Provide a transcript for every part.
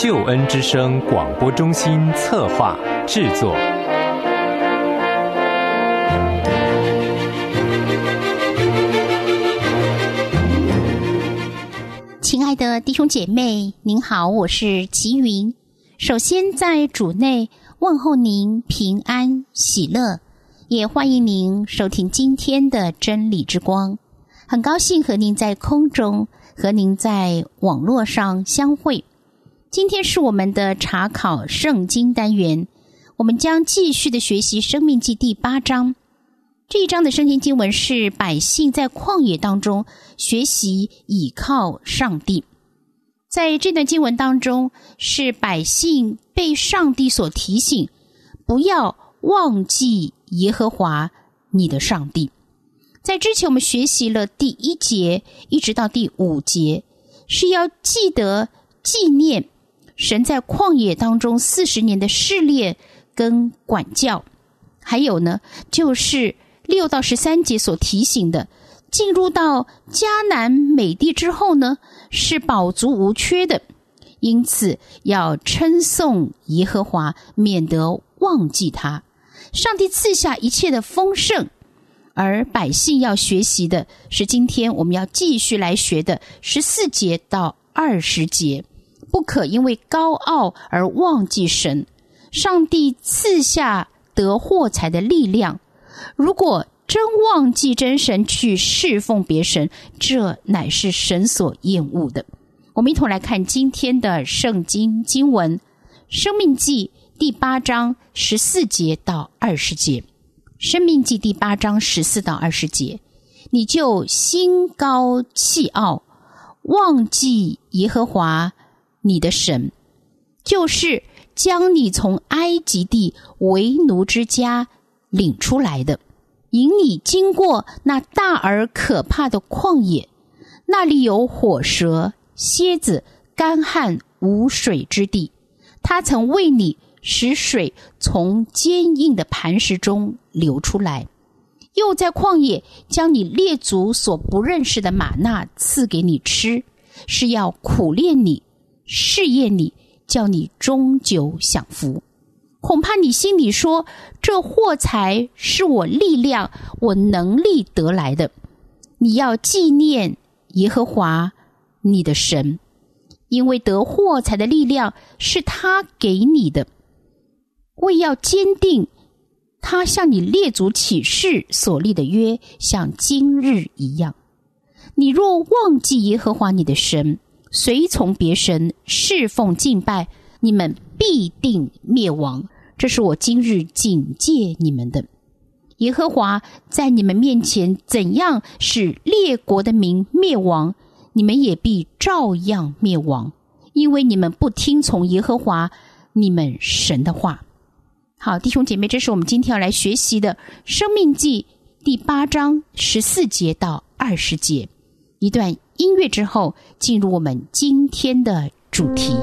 救恩之声广播中心策划制作。 亲爱的弟兄姐妹，您好，我是齐云。首先在主内问候您平安喜乐，也欢迎您收听今天的真理之光。很高兴和您在空中，和您在网络上相会。今天是我们的查考圣经单元，我们将继续的学习申命记第8章。这一章的圣经经文是百姓在旷野当中学习倚靠上帝。在这段经文当中，是百姓被上帝所提醒，不要忘记耶和华你的上帝。在之前我们学习了第1节一直到第5节，是要记得纪念神在旷野当中40年的试炼跟管教。还有呢，就是6到13节所提醒的，进入到迦南美地之后呢，是饱足无缺的，因此要称颂耶和华，免得忘记他。上帝赐下一切的丰盛，而百姓要学习的是今天我们要继续来学的14节到20节，不可因为高傲而忘记神。上帝赐下得获财的力量，如果真忘记真神去侍奉别神，这乃是神所厌恶的。我们一同来看今天的圣经经文，申命记第8章14节到20节。申命记第8章14到20节，你就心高气傲，忘记耶和华你的神，就是将你从埃及地为奴之家领出来的，引你经过那大而可怕的旷野，那里有火蛇、蝎子、干旱无水之地。他曾为你使水从坚硬的磐石中流出来，又在旷野将你列祖所不认识的玛纳赐给你吃，是要苦炼你，试验你，叫你终久享福。恐怕你心里说，这货财是我力量我能力得来的。你要纪念耶和华你的神，因为得货财的力量是他给你的，为要坚定他向你列祖起誓所立的约，像今日一样。你若忘记耶和华你的神，随从别神侍奉敬拜，你们必定灭亡。这是我今日警戒你们的。耶和华在你们面前怎样使列国的民灭亡，你们也必照样灭亡，因为你们不听从耶和华你们神的话。好，弟兄姐妹，这是我们今天要来学习的申命记第8章14节到20节。一段音乐之后，进入我们今天的主题。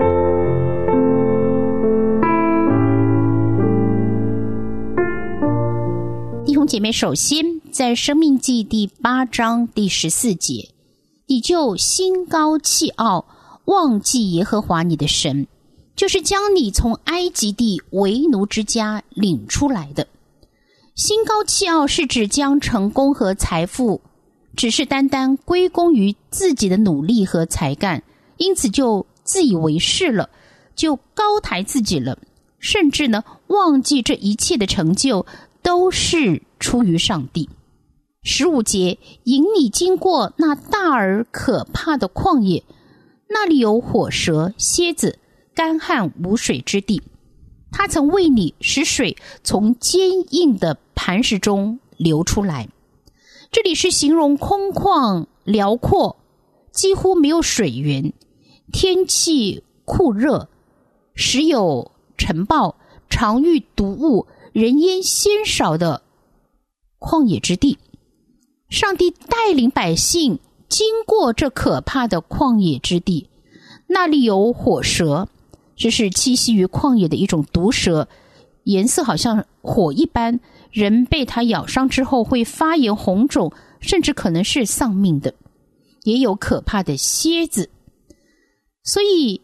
弟兄姐妹，首先在申命记第8章第14节，你就心高气傲，忘记耶和华你的神，就是将你从埃及地为奴之家领出来的。心高气傲是指将成功和财富只是单单归功于自己的努力和才干，因此就自以为是了，就高抬自己了，甚至呢忘记这一切的成就都是出于上帝。15节，引你经过那大而可怕的旷野，那里有火蛇、蝎子、干旱无水之地。他曾为你使水从坚硬的磐石中流出来。这里是形容空旷辽阔，几乎没有水源，天气酷热，时有尘暴，常遇毒物，人烟鲜少的旷野之地。上帝带领百姓经过这可怕的旷野之地，那里有火蛇，这是栖息于旷野的一种毒蛇，颜色好像火一般，人被它咬伤之后会发炎红肿，甚至可能是丧命的。也有可怕的蝎子。所以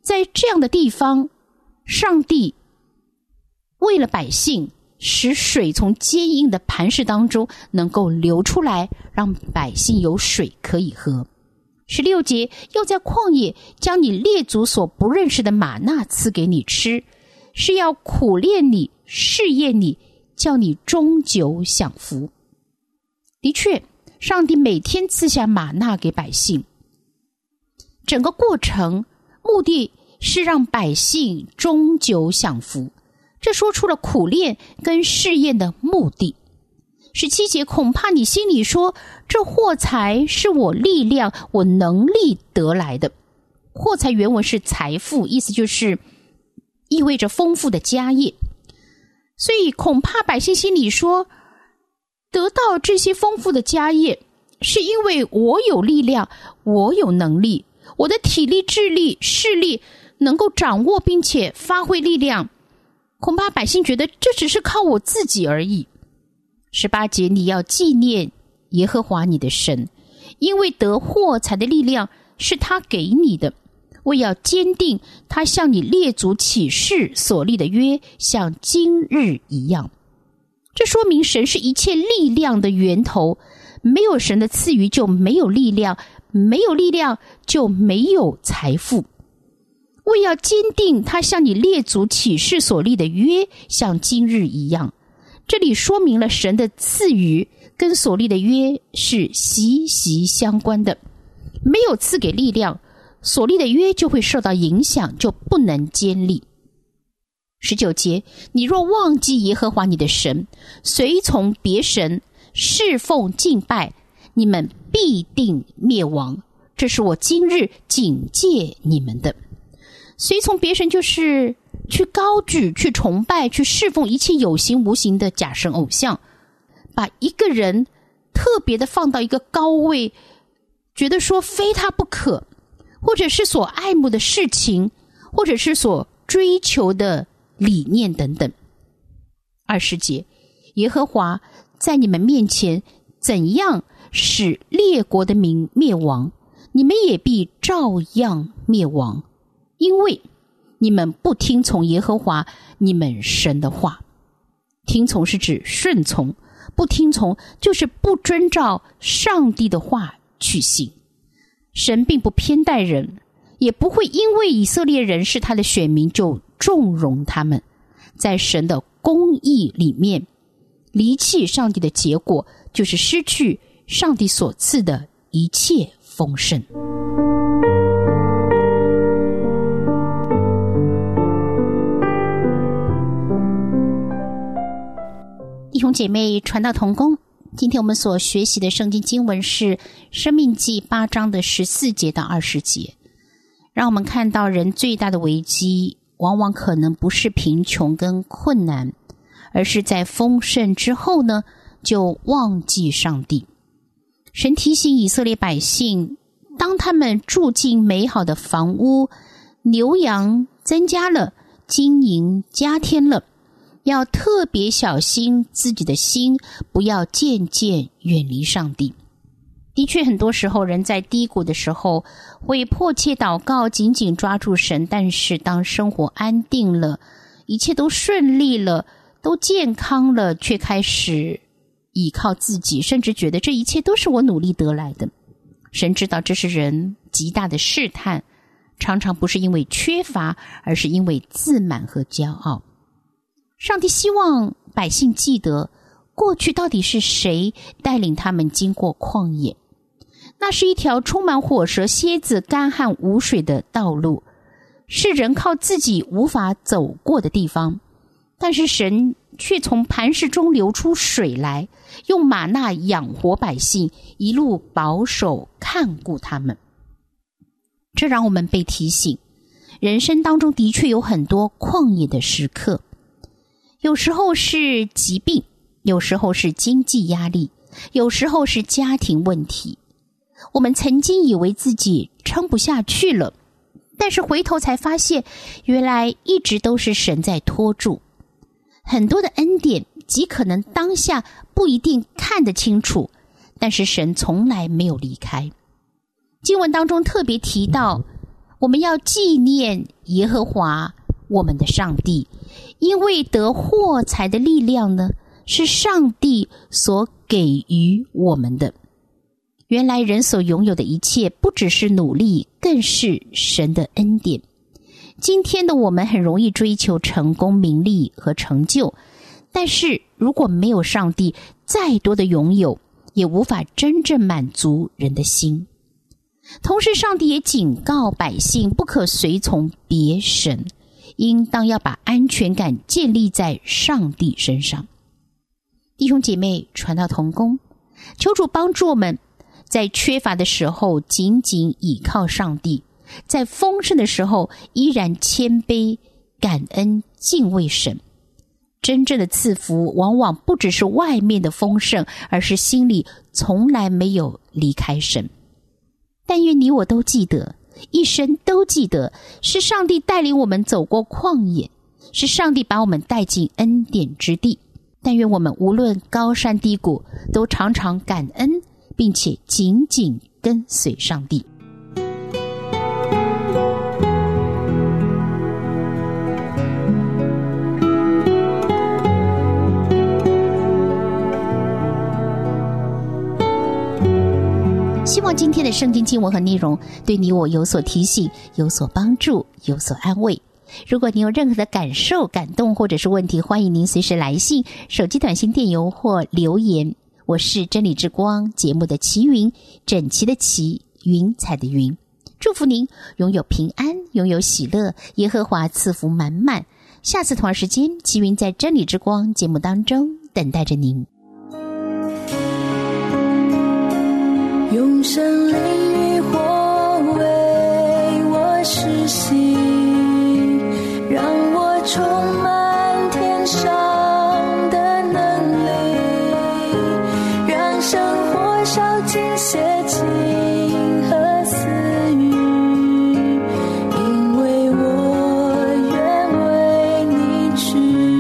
在这样的地方，上帝为了百姓，使水从坚硬的磐石当中能够流出来，让百姓有水可以喝。16节，又在旷野将你列祖所不认识的玛纳赐给你吃，是要苦练你，试验你，叫你终久享福。的确，上帝每天赐下玛纳给百姓，整个过程目的是让百姓终久享福，这说出了苦练跟试验的目的。17节，恐怕你心里说，这货财是我力量我能力得来的。货财原文是财富，意思就是意味着丰富的家业。所以恐怕百姓心里说，得到这些丰富的家业是因为我有力量，我有能力，我的体力、智力、视力能够掌握并且发挥力量。恐怕百姓觉得这只是靠我自己而已。18节，你要纪念耶和华你的神，因为得货财的力量是他给你的，为要坚定他向你列祖起誓所立的约，像今日一样。这说明神是一切力量的源头，没有神的赐予就没有力量，没有力量就没有财富。为要坚定他向你列祖起誓所立的约，像今日一样。这里说明了神的赐予跟所立的约是息息相关的，没有赐给力量，所立的约就会受到影响，就不能坚立。19节，你若忘记耶和华你的神，随从别神，侍奉敬拜，你们必定灭亡。这是我今日警戒你们的。随从别神就是去高举、去崇拜、去侍奉一切有形无形的假神偶像，把一个人特别的放到一个高位，觉得说非他不可，或者是所爱慕的事情，或者是所追求的理念等等。20节，耶和华在你们面前怎样使列国的民灭亡，你们也必照样灭亡，因为你们不听从耶和华你们神的话。听从是指顺从，不听从就是不遵照上帝的话去行。神并不偏待人，也不会因为以色列人是他的选民就纵容他们。在神的公义里面，离弃上帝的结果就是失去上帝所赐的一切丰盛。弟兄姐妹，传道同工，今天我们所学习的圣经经文是申命记8章的14节到20节，让我们看到人最大的危机往往可能不是贫穷跟困难，而是在丰盛之后呢，就忘记上帝。神提醒以色列百姓，当他们住进美好的房屋，牛羊增加了，金银加添了，要特别小心自己的心，不要渐渐远离上帝。的确，很多时候人在低谷的时候会迫切祷告，紧紧抓住神，但是当生活安定了，一切都顺利了，都健康了，却开始依靠自己，甚至觉得这一切都是我努力得来的。神知道这是人极大的试探，常常不是因为缺乏，而是因为自满和骄傲。上帝希望百姓记得，过去到底是谁带领他们经过旷野？那是一条充满火蛇、蝎子、干旱无水的道路，是人靠自己无法走过的地方。但是神却从磐石中流出水来，用玛纳养活百姓，一路保守看顾他们。这让我们被提醒，人生当中的确有很多旷野的时刻，有时候是疾病，有时候是经济压力，有时候是家庭问题。我们曾经以为自己撑不下去了，但是回头才发现，原来一直都是神在拖住。很多的恩典极可能当下不一定看得清楚，但是神从来没有离开。经文当中特别提到， 我们要纪念耶和华我们的上帝，因为得获财的力量呢，是上帝所给予我们的。原来人所拥有的一切，不只是努力，更是神的恩典。今天的我们很容易追求成功、名利和成就，但是如果没有上帝，再多的拥有也无法真正满足人的心。同时上帝也警告百姓不可随从别神，应当要把安全感建立在上帝身上。弟兄姐妹，传道同工，求主帮助我们在缺乏的时候紧紧倚靠上帝，在丰盛的时候依然谦卑感恩敬畏神。真正的赐福往往不只是外面的丰盛，而是心里从来没有离开神。但愿你我都记得，一生都记得，是上帝带领我们走过旷野，是上帝把我们带进恩典之地。但愿我们无论高山低谷，都常常感恩，并且紧紧跟随上帝。希望今天的圣经经文和内容对你我有所提醒，有所帮助，有所安慰。如果你有任何的感受、感动或者是问题，欢迎您随时来信、手机短信、电邮或留言。我是真理之光节目的齐云，整齐的齐，云彩的云。祝福您拥有平安，拥有喜乐，耶和华赐福满满。下次同样时间，齐云在真理之光节目当中等待着您。 用生灵与火为我施行，让我充满天上的能力，让生活烧尽邪情和私欲，因为我愿为你去，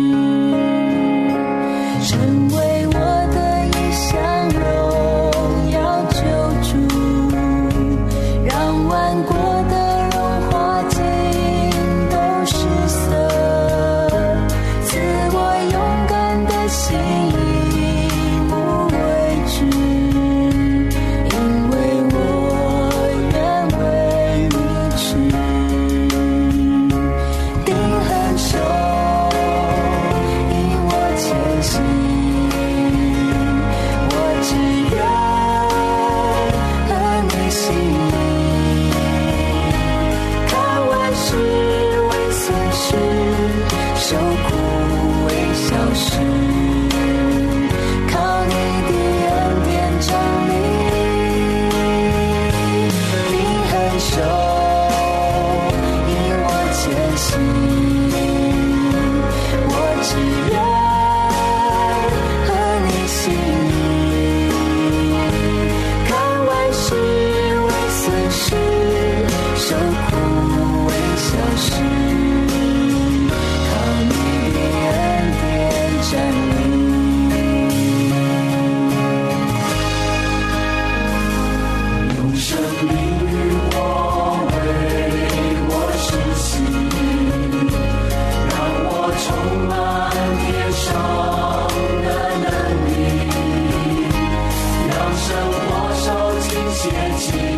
成为我的一项荣耀救主，让万国的荣华尽都失色，赐我勇敢的心，以无畏惧，因为我愿为你去，定恒守，引我前行，我只愿和你心意，看万事为损失，受苦为小事，靠你的恩典站立，定恒守，引我前行，我只愿和你心意，看万事为损失，受苦为小事，靠你的恩典站立。用生命与火为我施行，让我充满天上的能力，让生活烧尽邪情